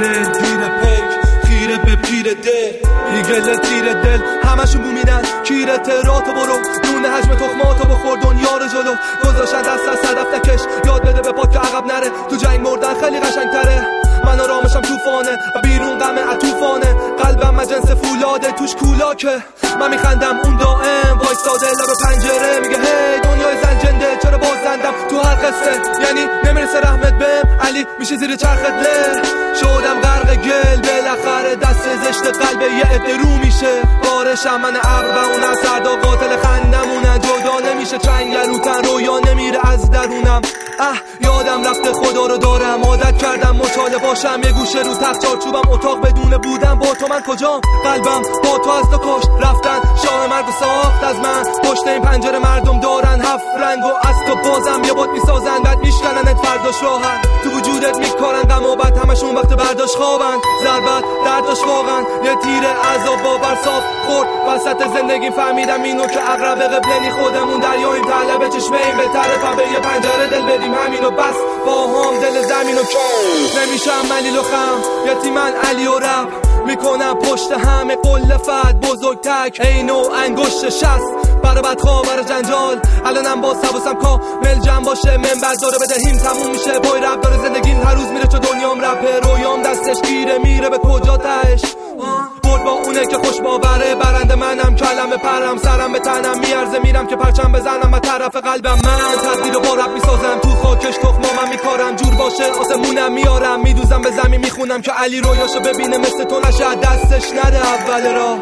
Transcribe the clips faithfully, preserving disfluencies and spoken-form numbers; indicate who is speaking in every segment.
Speaker 1: دل دیر پیک خیره به پیر دل میگل تیر دل همشون بومینن کیره تراتو برو دونه حجم تخماتو بخور دنیا رو جلو گذاشتن دست از صدف نکش یاد بده به پات که عقب نره تو جنگ مردن خیلی قشنگتره من آرامشم توفانه و بیرون غمه عطوفانه قلبم مجنس فولاده توش کولاکه من میخندم اون دائم وایستاده لب پنجره میگه هی دنیای زنجنده چرا باز زندم تو هر قصه یعنی نمیرسه رحمت بهم علی میشه زیر چرخت له شدم غرق گل بالاخره دست زشت قلب یه عده رو میشه بارشم من ابر و اون سردا قاتل خندمونن جدا نمیشه چنگلوتن رویا نمیره از درونم اه یادم رفته خدا رو دارم عادت کردم مچاله باشم یه گوشه رو تخت چارچوبم اتاق بدون بودم با تو من کجام قلبم با تو از دو کشت رفتن شاه مرد ساخت از من پشت این پنجره مردم دارن هفت رنگ و از تو بازم یه باد میسازن بعد میشکننت فرداش راحت تو وجودت میکارن غم و بد همشون وقت برداشت خوابن ضربت درداش واقعا یه تیر عذاب باور صاف خورد وسط زندگی فهمیدم اینو که اقرب قبلنی خودمون دریاییم طلب چشمه این به طرف به یه پنجره دل بدیم همینو بس با هم دل زمینو کن نمیشم ملیل و خم یتیمن علی و رب میکنم پشت همه قل فد بزرگ تک عین و انگشت شست برا بدخواه برا جنجال الانم با سباسم کامل جمع باشه منبر داره بدهیم تموم میشه پای رب داره زندگیم هر روز میره چو دنیام رپه رویام دستش گیره میره به کجا تهش برد با اونه که خوش باوره برنده منم کلمه پرم سرم به تنم میارزه میرم که پرچم بزنم و طرف قلبم من تقدیر با رب میسازم تو خاکش تخمامم میکارم جور باشه آسمونم میارم میدوزم به زمین میخونم که علی رویاشو ببینه مثل تو نشه دستش نده اول راه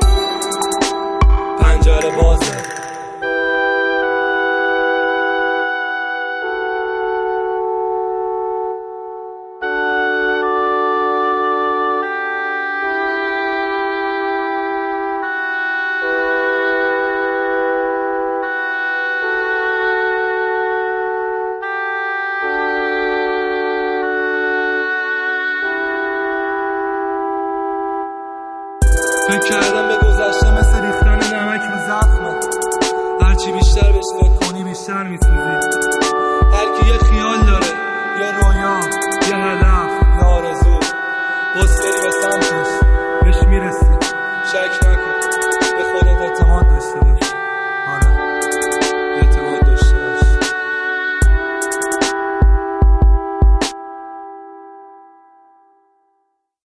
Speaker 1: پنجره بازه فکر کردم به گذشته مثل ریختن نمک رو زخمه هرچی بیشتر بهش فکر کنی بیشتر میسوزی هر کی یه خیال داره یه رویا یه هدف یه آرزو بس بری به سمتش بهش میرسی شک نکن به خودت اعتماد داشته باش